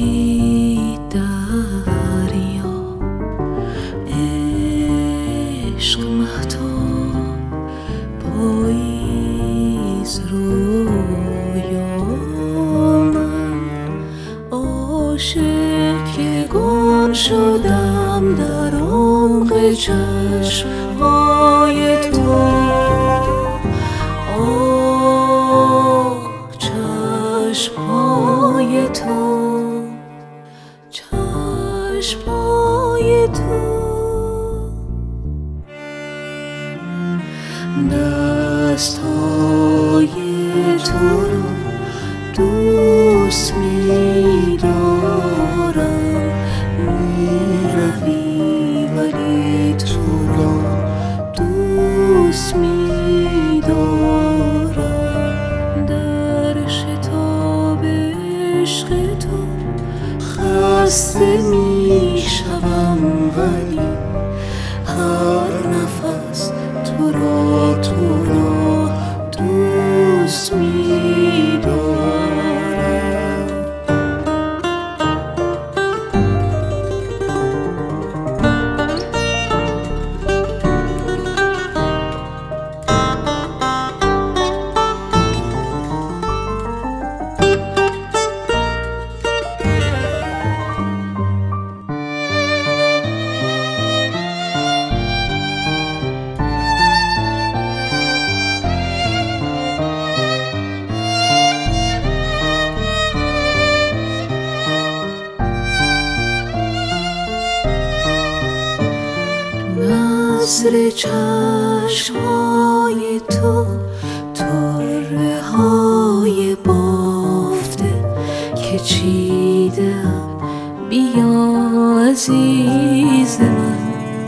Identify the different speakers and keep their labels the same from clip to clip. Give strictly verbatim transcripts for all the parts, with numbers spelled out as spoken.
Speaker 1: خورشید دریا، عشق مهتاب پاییز رویا، من عاشق که گم شدم در عمق چشم‌های تو. چشم‌های تو، چشم‌های تو، دست‌های تو رو دوست می‌دارم، می‌روی ولی تو را دوست می‌دارم. در شتاب عشق تو خسته میشوم، ولی هر نفس تو را تو را دوست می‌دارم. نظر چشم‌های تو، طره های بافته که چیدم، بیا عزیز من.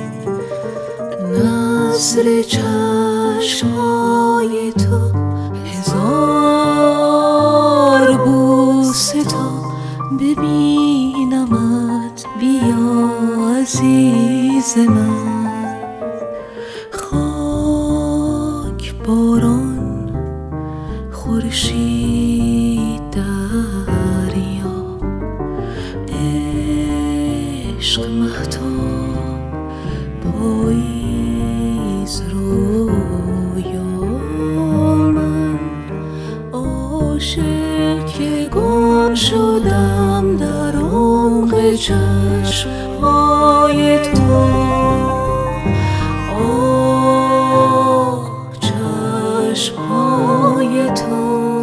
Speaker 1: نظر چشم‌های تو، هزار بوسه تا ببینمت، بیا عزیز من. خاک باران خورشید دریا، عشق مهتاب پاییز رویا، من عاشق که گم شدم در عمق چشم‌های تو. چشم‌های تو،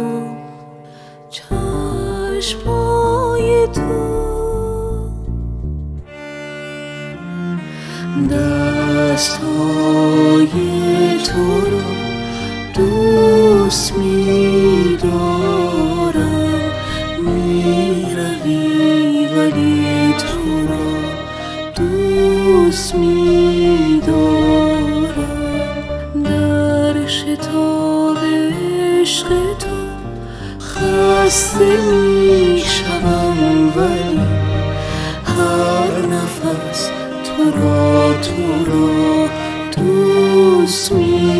Speaker 1: چشم‌های تو، دست‌های تو رو دوست می‌دارم، می‌روی ولی تو را دوست می‌دارم. در شتاب عشق تو خسته میشوم، ولی هر نفس تو را تو را دوست می